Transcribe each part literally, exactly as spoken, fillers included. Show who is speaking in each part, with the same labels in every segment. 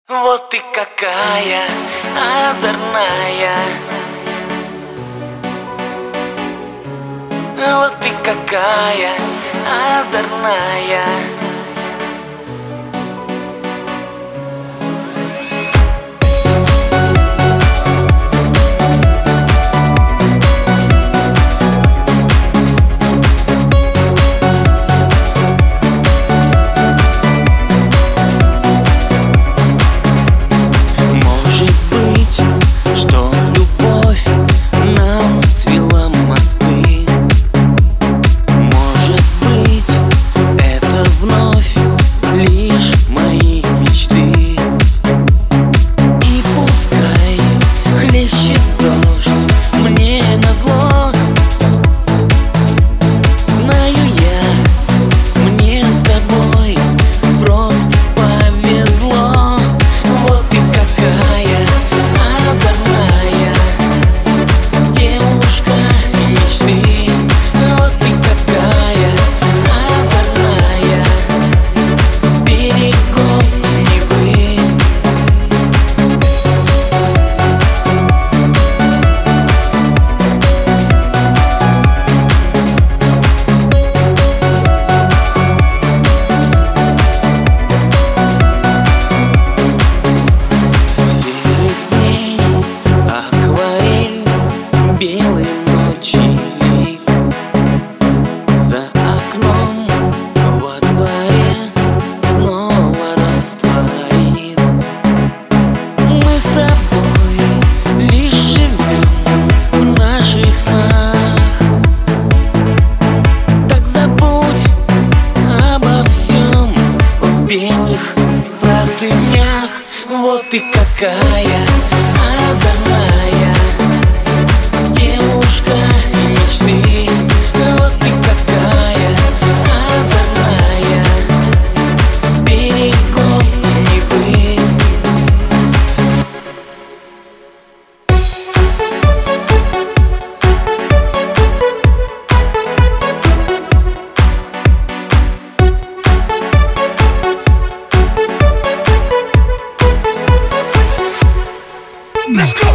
Speaker 1: Вот ты какая озорная, вот ты какая озорная. Белой ночи лик за окном во дворе снова растворит. Мы с тобой лишь живем в наших снах. Так забудь обо всем в белых простынях. Вот ты какая озорная девушка мечты, вот ты какая озорная с берегов Невы. Let's go!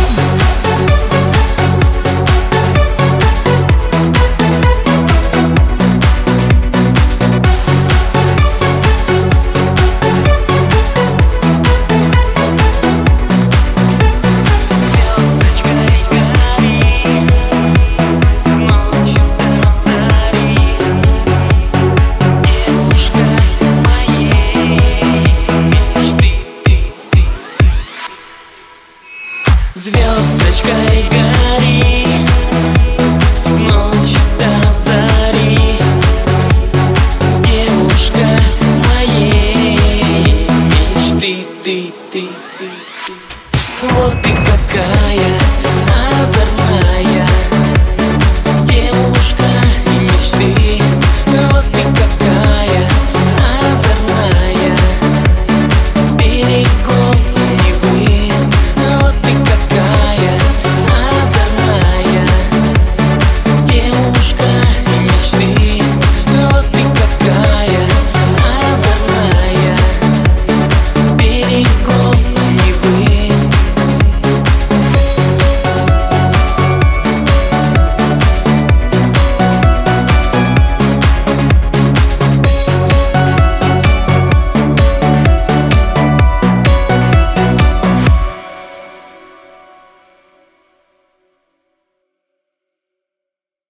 Speaker 1: Звездочкой гори с ночи до зари, девушка моей мечты, ты, ты, ты, ты. Вот ты